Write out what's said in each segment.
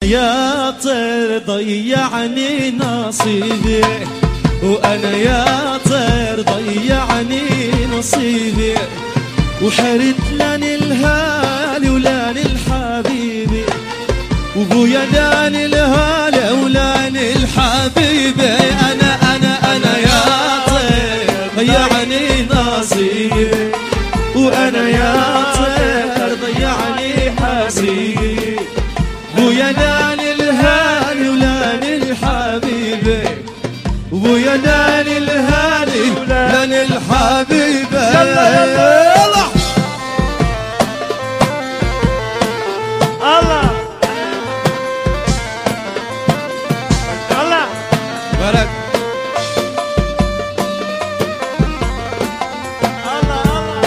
يا طير ضيعني نصيبي، وأنا يا طير ضيعني نصيبي، وحرت لاني الهالي ولاني الحبيبي، وابويا لاني الهالي ولاني الحبيبي. أنا يا طير ضيعني نصيبي، وأنا يا طير ضيعني حسيبي، ويا لاني الهالي ولاني الحبيبي، ويا لاني الهالي ولاني الحبيبي. يلا يلا الله الله بارك الله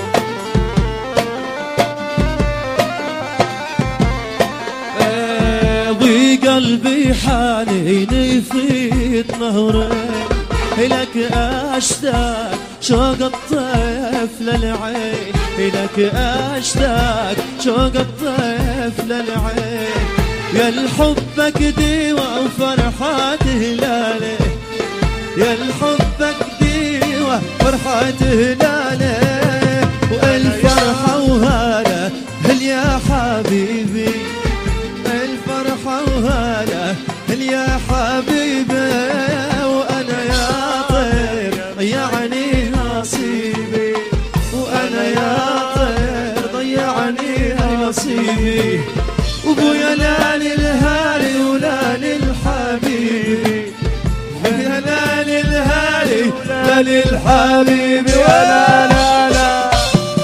الله. ضي قلبي حاليني في نهرين، لك اشتاق شوق الطيف للعين، لك اشتاق شوق الطيف للعين. يا الحبك ديوة وفرحات هلاله، يا الحبك ديوة فرحات هلاله، والفرحة وهاله هل يا حبيبي، الفرحة وهاله هل يا حبيبي. وأنا يا طير ضيعني نصيبي، وأنا يا طير ضيعني نصيبي، وابويا لاني الهالي ولاني الحبيبي، وابويا لاني الهالي ولاني الحبيبي. ولا لا لا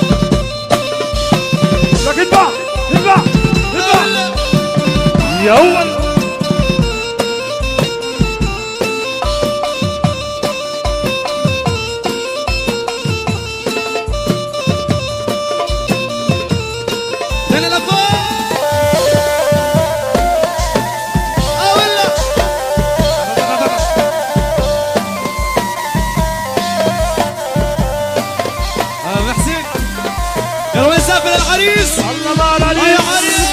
لك اذبح اذبح اذبح يا اول العريس. الله مع العريس. يا عريس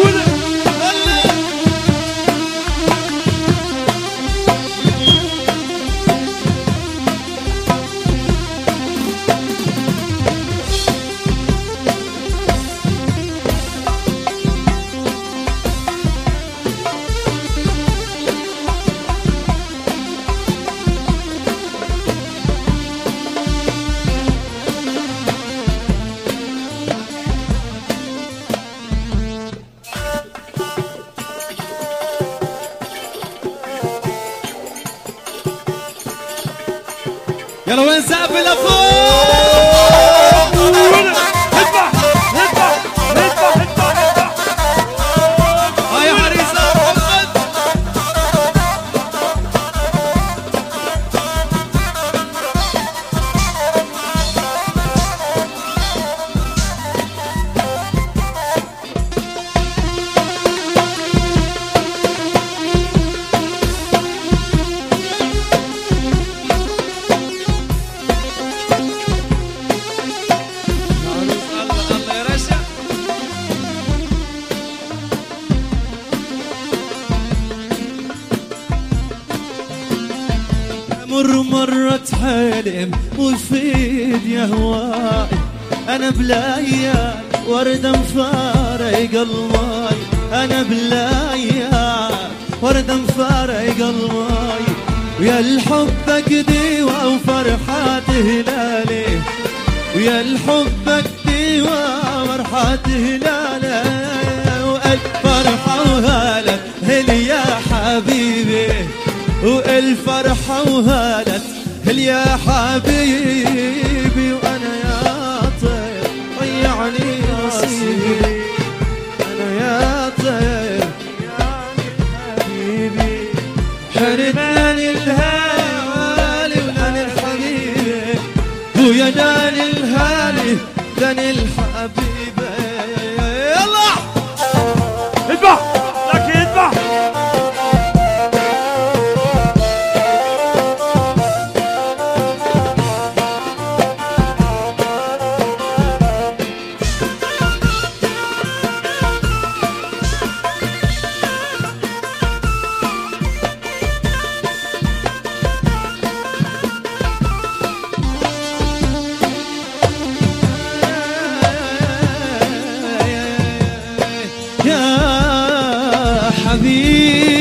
يلا وين سقف لفوق؟ اذبح اذبح اذبح اذبح. هاي يا عريس محمد. مرت حلم ويفيد يا هواي، أنا بلايا ورد مفارق الماي، أنا بلايا ورد مفارق الماي. ويا الحبك ديوة وفرحات هلالي، ويا الحبك ديوة وفرحات هلالي، والفرحة وهالة هل يا حبيبي، والفرحة وهالت هل يا حبيبي. وأنا يا طير ضيعني نصيبي، أنا يا طير حبيبي، حرمني الهالي ولاني الحبيبي، ويا داني الهالي داني الحبيبي. يلا اذبح لك اذبح. حبيبي